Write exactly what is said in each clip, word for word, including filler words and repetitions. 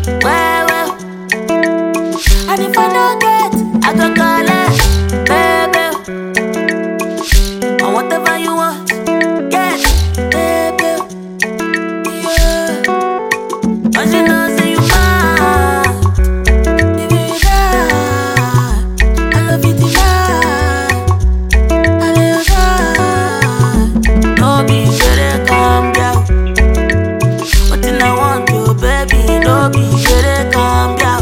well, well. And if I don't get, I go call it, baby. And whatever you want, get, baby. Yeah. Cause you know, say you mine. Baby, you die. I love you tonight. I love you die. No be shere, calm down. What I want to, baby, no be shere, calm down.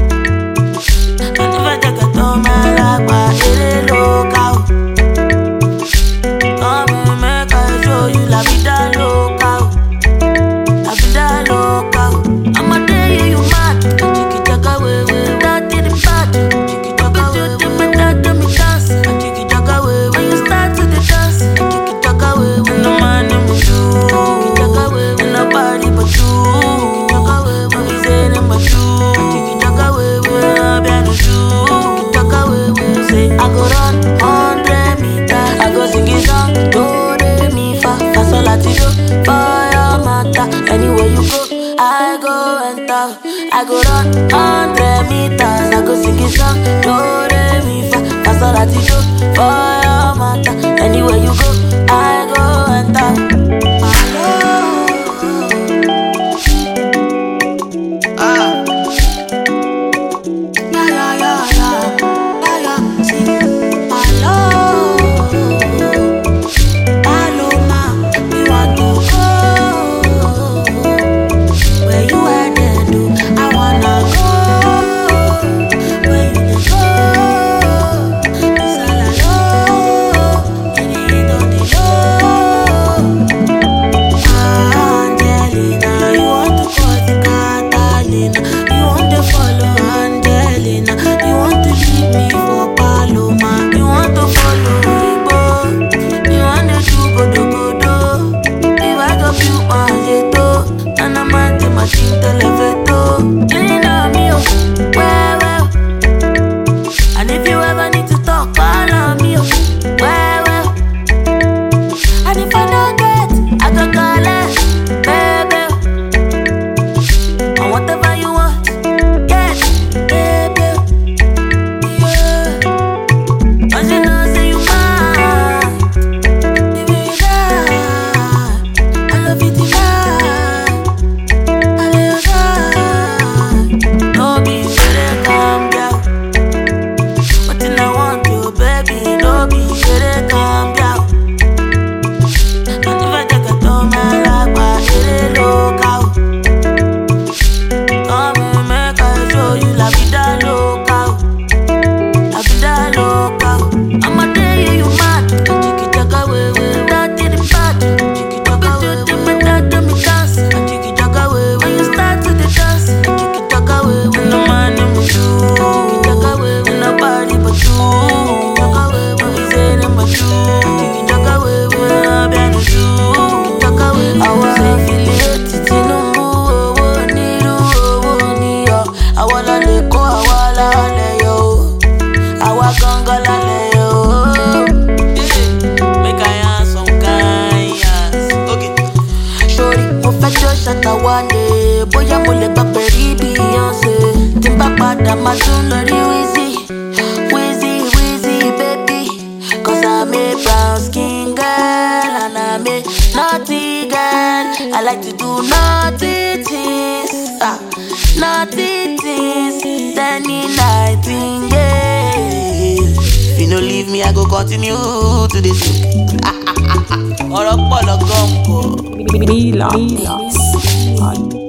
La vida loca, la vida loca. I'ma tell you you mad. Chicky taka way way, that did it bad. Chicky taka way way, but that do me dance. Chicky taka way way, when you start to the dance. Chicky taka way way, no man in me do. Chicky taka way way, nobody but you. Chicky taka way way, we say them but you. Chicky taka way way, I'm behind you. Chicky taka way way, say I go run hundred meters, I go sing a song. For your matter, anywhere you go, I go enter. I go run hundred meters, I go sing a song. Do re mi fa, that's all I do. For your matter, anywhere you go, I go enter. Ah, yeah yeah yeah yeah, yeah yeah. See, hello. And if you ever need to talk, call on me, well, well. And if I don't get, I go call it, baby. And whatever you want, get, baby. Yeah. Cause you know, say you mine. Baby, you die. I love you tonight. I love you die. No be shere, calm down. What I want to, baby, no be shere, calm down. And if I take a turn, my life, I hit it local. Come and make I show you la vida loca, la vida loca. I'ma tell you you mad. Chicky taka way way, that did it bad. Chicky taka way way, but that do me dance. Chicky taka way when you start to the dance. Chicky taka way when no man in me do. Chicky taka way when nobody but you. Chicky taka way when we say them but you. Chicky taka way when I'm behind you. Chicky taka way I was affiliated to Numbu. Oh, Niru, oh, Niyo. I wanna let go, I wanna let yo. I want gonna let yo. Make I ask some kind, yes. Okay. Shorty, mo fẹ́ jọ ṣàtà wálé. Bóyá mo lè gbà pẹ̀lú Beyonce. Tí n bá padà máa tún lọ rí Wizzy. Wizzy, Wizzy, baby. Cause I'm a brown skin girl and I'm a naughty girl. I like to do naughty things, ah, naughty things. Any nightingale. If you no leave me, I go continue to this. Ọ̀rọ̀ pọ̀ lọ́gọ́ ń bọ̀. Mila.